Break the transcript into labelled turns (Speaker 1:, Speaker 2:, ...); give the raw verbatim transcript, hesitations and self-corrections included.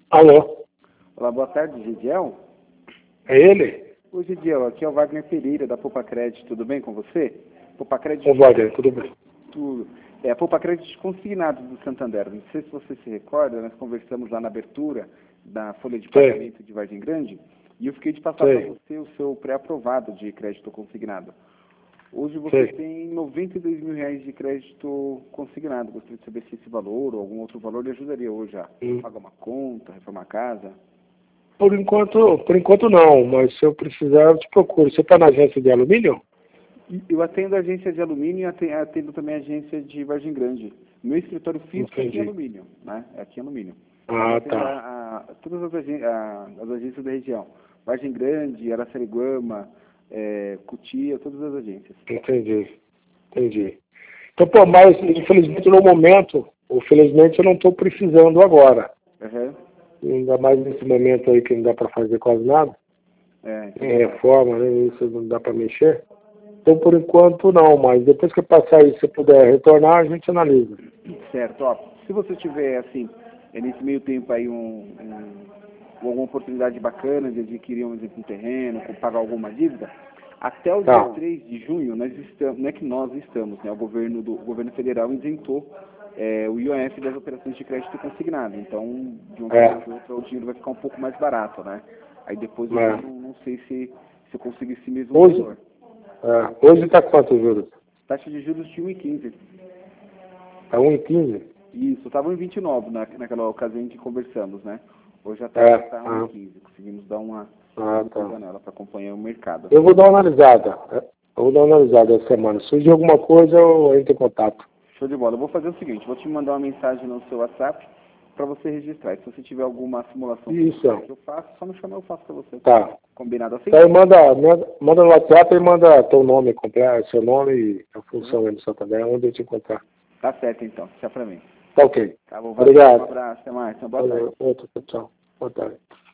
Speaker 1: Alô?
Speaker 2: Olá, boa tarde, Gidiel.
Speaker 1: É ele?
Speaker 2: Oi, Gidiel, aqui é o Wagner Pereira, da Poupa Crédito, tudo bem com você? Poupa Crédito...
Speaker 1: Ô, Wagner, tudo bem?
Speaker 2: Tudo. É a Poupa Crédito Consignado do Santander. Não sei se você se recorda, nós conversamos lá na abertura da folha de pagamento de Vargem Grande, e eu fiquei de passar para você o seu pré-aprovado de crédito consignado. Hoje você
Speaker 1: Sei.
Speaker 2: tem noventa e dois mil reais de crédito consignado. Gostaria de saber se esse valor ou algum outro valor lhe ajudaria hoje a
Speaker 1: Hum.
Speaker 2: pagar uma conta, reformar a casa.
Speaker 1: Por enquanto, por enquanto não, mas se eu precisar eu te procuro. Você está na agência de alumínio?
Speaker 2: Eu atendo a agência de alumínio e ate- atendo também a agência de Vargem Grande. Meu escritório físico é aqui em
Speaker 1: Entendi.
Speaker 2: alumínio, né? É aqui em alumínio. Mas
Speaker 1: Ah,
Speaker 2: eu atendo
Speaker 1: tá.
Speaker 2: a, a- todas as, agen- a- as agências da região. Vargem Grande, Araçariguama, é, Cotia, todas as agências.
Speaker 1: Entendi. Entendi. Então, pô, mas infelizmente no momento, ou felizmente eu não estou precisando agora.
Speaker 2: Uhum.
Speaker 1: Ainda mais nesse momento aí que não dá para fazer quase nada.
Speaker 2: É, então,
Speaker 1: Em reforma, né? Isso não dá para mexer. Então, por enquanto, não, mas depois que passar isso, se puder retornar, a gente analisa.
Speaker 2: certo. Ó, se você tiver, assim, é, nesse meio tempo aí um, um- alguma oportunidade bacana de adquirir um, exemplo, um terreno, ou pagar alguma dívida, até o
Speaker 1: Tá.
Speaker 2: dia três de junho, nós estamos, não é que nós estamos, né? O governo, do, o governo federal isentou é, o I O F das operações de crédito consignado. Então, de uma
Speaker 1: É.
Speaker 2: forma ou de outra, o dinheiro vai ficar um pouco mais barato, né? Aí depois eu
Speaker 1: É.
Speaker 2: não, não sei se, se eu consigo esse mesmo
Speaker 1: Hoje,
Speaker 2: valor.
Speaker 1: é, hoje está quanto juros?
Speaker 2: Taxa de juros de um vírgula quinze.
Speaker 1: Está um e quinze?
Speaker 2: Isso, estava em vinte e nove na, naquela ocasião em que conversamos, né? Hoje a
Speaker 1: É.
Speaker 2: taxa está
Speaker 1: Ah,
Speaker 2: um vírgula quinze. Conseguimos dar uma
Speaker 1: ah,
Speaker 2: reduzida
Speaker 1: tá.
Speaker 2: nela para acompanhar o mercado.
Speaker 1: Eu vou dar uma analisada. é, Eu vou dar uma analisada essa semana. Se surgir alguma coisa, eu entro em contato.
Speaker 2: Show de bola. Eu vou fazer o seguinte, vou te mandar uma mensagem no seu WhatsApp para você registrar. E se você tiver alguma simulação
Speaker 1: Isso.
Speaker 2: que eu faço, só me chamar, eu faço para você.
Speaker 1: Tá.
Speaker 2: Combinado assim?
Speaker 1: Então aí manda, manda, manda no WhatsApp e manda teu nome completo, seu nome e a função aí do Santander, onde eu te encontrar.
Speaker 2: Tá certo então, deixa para mim.
Speaker 1: Tá ok.
Speaker 2: Tá bom, valeu,
Speaker 1: Obrigado.
Speaker 2: um abraço, até mais, uma boa tarde.
Speaker 1: Valeu. Outro, tchau. Boa tarde.